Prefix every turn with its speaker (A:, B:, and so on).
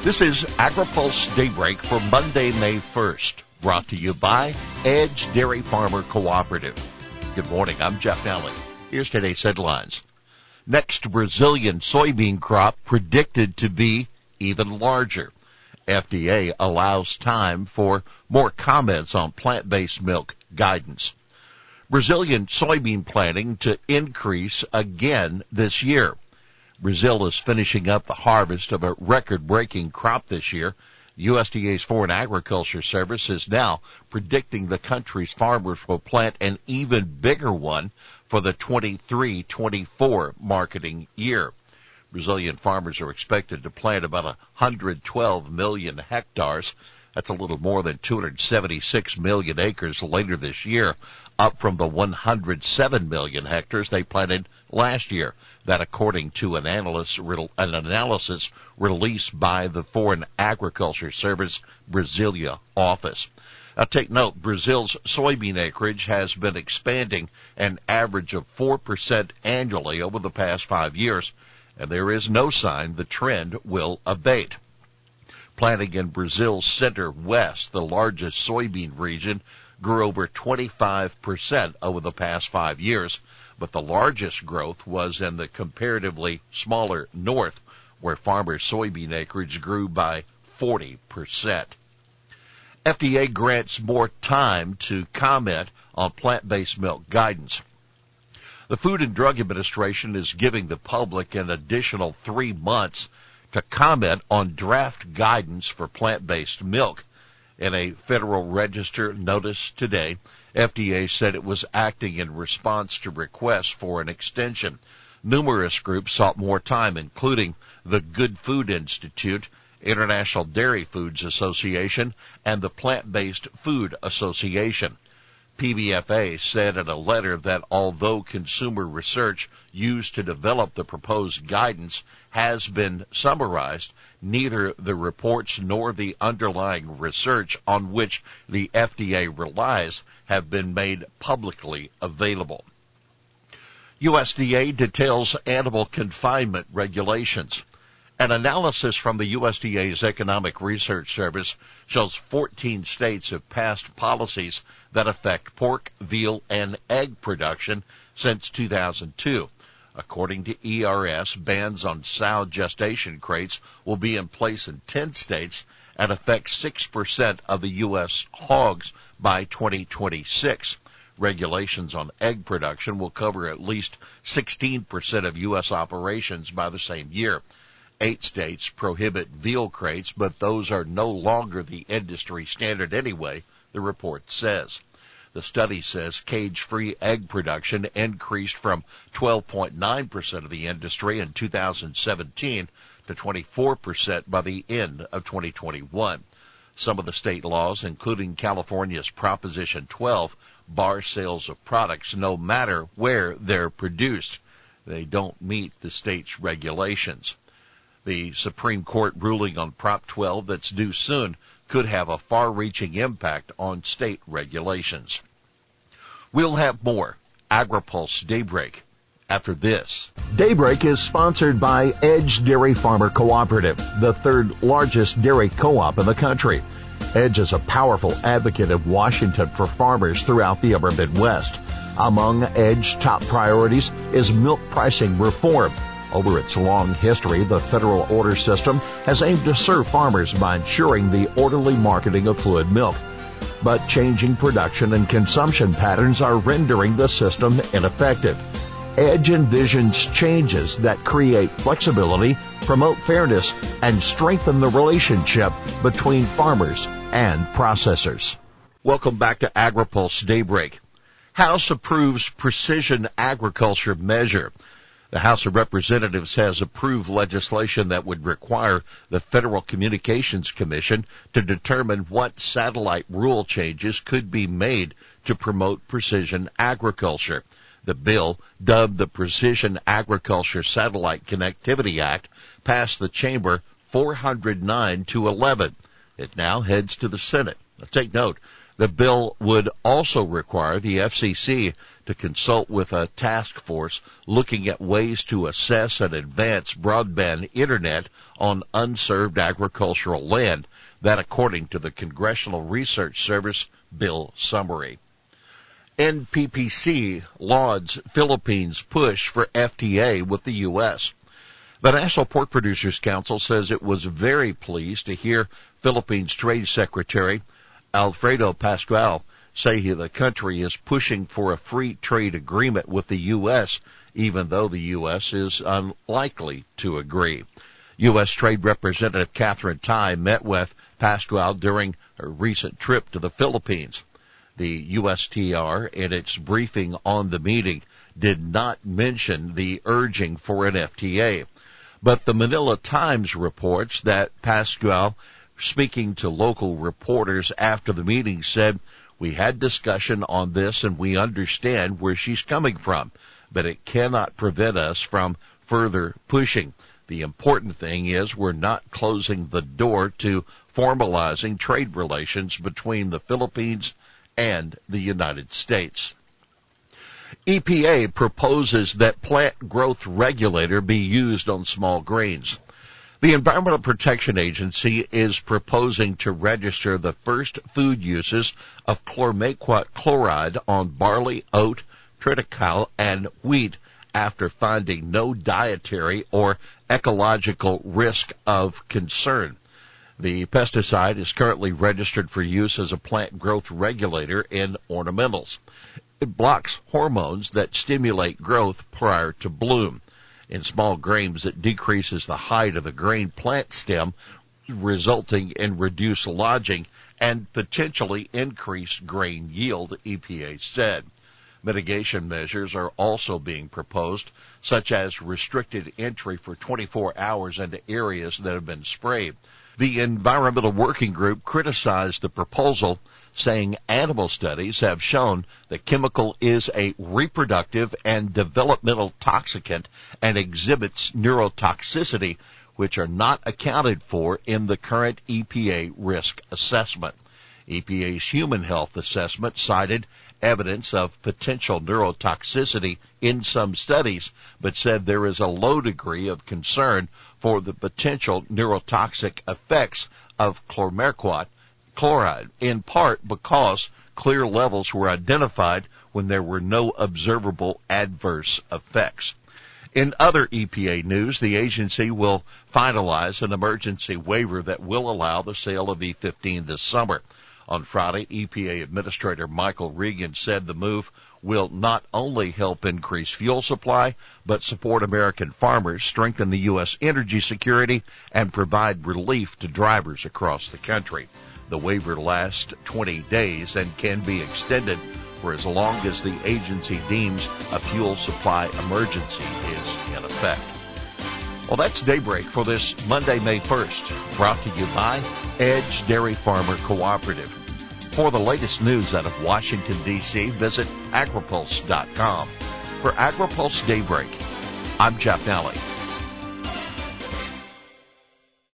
A: This is AgriPulse Daybreak for Monday, May 1st, brought to you by Edge Dairy Farmer Cooperative. Good morning, I'm Jeff Nally. Here's today's headlines. Next Brazilian soybean crop predicted to be even larger. FDA allows time for more comments on plant-based milk guidance. Brazilian soybean planting to increase again this year. Brazil is finishing up the harvest of a record-breaking crop this year. USDA's Foreign Agriculture Service is now predicting the country's farmers will plant an even bigger one for the 23-24 marketing year. Brazilian farmers are expected to plant about 112 million hectares. That's a little more than 276 million acres later this year, up from the 107 million hectares they planted last year. That according to an analysis released by the Foreign Agriculture Service Brasilia office. Now take note, Brazil's soybean acreage has been expanding an average of 4% annually over the past 5 years, and there is no sign the trend will abate. Planting in Brazil's center-west, the largest soybean region, grew over 25% over the past 5 years, but the largest growth was in the comparatively smaller north, where farmers' soybean acreage grew by 40%. FDA grants more time to comment on plant-based milk guidance. The Food and Drug Administration is giving the public an additional 3 months to comment on draft guidance for plant-based milk. In a Federal Register notice today, FDA said it was acting in response to requests for an extension. Numerous groups sought more time, including the Good Food Institute, International Dairy Foods Association, and the Plant-Based Food Association. PBFA said in a letter that although consumer research used to develop the proposed guidance has been summarized, neither the reports nor the underlying research on which the FDA relies have been made publicly available. USDA details animal confinement regulations. An analysis from the USDA's Economic Research Service shows 14 states have passed policies that affect pork, veal, and egg production since 2002. According to ERS, bans on sow gestation crates will be in place in 10 states and affect 6% of the U.S. hogs by 2026. Regulations on egg production will cover at least 16% of U.S. operations by the same year. 8 states prohibit veal crates, but those are no longer the industry standard anyway, the report says. The study says cage-free egg production increased from 12.9% of the industry in 2017 to 24% by the end of 2021. Some of the state laws, including California's Proposition 12, bar sales of products no matter where they're produced. They don't meet the state's regulations. The Supreme Court ruling on Prop 12 that's due soon could have a far-reaching impact on state regulations. We'll have more AgriPulse Daybreak after this.
B: Daybreak is sponsored by Edge Dairy Farmer Cooperative, the third largest dairy co-op in the country. Edge is a powerful advocate of Washington for farmers throughout the upper Midwest. Among Edge's top priorities is milk pricing reform. Over its long history, the federal order system has aimed to serve farmers by ensuring the orderly marketing of fluid milk. But changing production and consumption patterns are rendering the system ineffective. Edge envisions changes that create flexibility, promote fairness, and strengthen the relationship between farmers and processors.
A: Welcome back to AgriPulse Daybreak. House approves precision agriculture measure. The House of Representatives has approved legislation that would require the Federal Communications Commission to determine what satellite rule changes could be made to promote precision agriculture. The bill, dubbed the Precision Agriculture Satellite Connectivity Act, passed the chamber 409-11. It now heads to the Senate. Now take note, The bill would also require the FCC to consult with a task force looking at ways to assess and advance broadband internet on unserved agricultural land. That according to the Congressional Research Service bill summary. NPPC lauds Philippines' push for FTA with the U.S. The National Pork Producers Council says it was very pleased to hear Philippines Trade Secretary Alfredo Pascual say the country is pushing for a free trade agreement with the U.S., even though the U.S. is unlikely to agree. U.S. Trade Representative Catherine Tai met with Pascual during a recent trip to the Philippines. The USTR, in its briefing on the meeting, did not mention the urging for an FTA. But the Manila Times reports that Pascual, speaking to local reporters after the meeting, said, "We had discussion on this and we understand where she's coming from, but it cannot prevent us from further pushing. The important thing is we're not closing the door to formalizing trade relations between the Philippines and the United States." EPA proposes that plant growth regulator be used on small grains. The Environmental Protection Agency is proposing to register the first food uses of chlormequat chloride on barley, oat, triticale, and wheat after finding no dietary or ecological risk of concern. The pesticide is currently registered for use as a plant growth regulator in ornamentals. It blocks hormones that stimulate growth prior to bloom. In small grains, it decreases the height of the grain plant stem, resulting in reduced lodging and potentially increased grain yield, EPA said. Mitigation measures are also being proposed, such as restricted entry for 24 hours into areas that have been sprayed. The Environmental Working Group criticized the proposal, saying animal studies have shown the chemical is a reproductive and developmental toxicant and exhibits neurotoxicity, which are not accounted for in the current EPA risk assessment. EPA's human health assessment cited evidence of potential neurotoxicity in some studies, but said there is a low degree of concern for the potential neurotoxic effects of chlormequat chloride, in part because clear levels were identified when there were no observable adverse effects. In other EPA news, the agency will finalize an emergency waiver that will allow the sale of E15 this summer. On Friday, EPA Administrator Michael Regan said the move will not only help increase fuel supply, but support American farmers, strengthen the U.S. energy security, and provide relief to drivers across the country. The waiver lasts 20 days and can be extended for as long as the agency deems a fuel supply emergency is in effect. Well, that's Daybreak for this Monday, May 1st, brought to you by Edge Dairy Farmer Cooperative. For the latest news out of Washington, D.C., visit agripulse.com. For AgriPulse Daybreak, I'm Jeff Nally.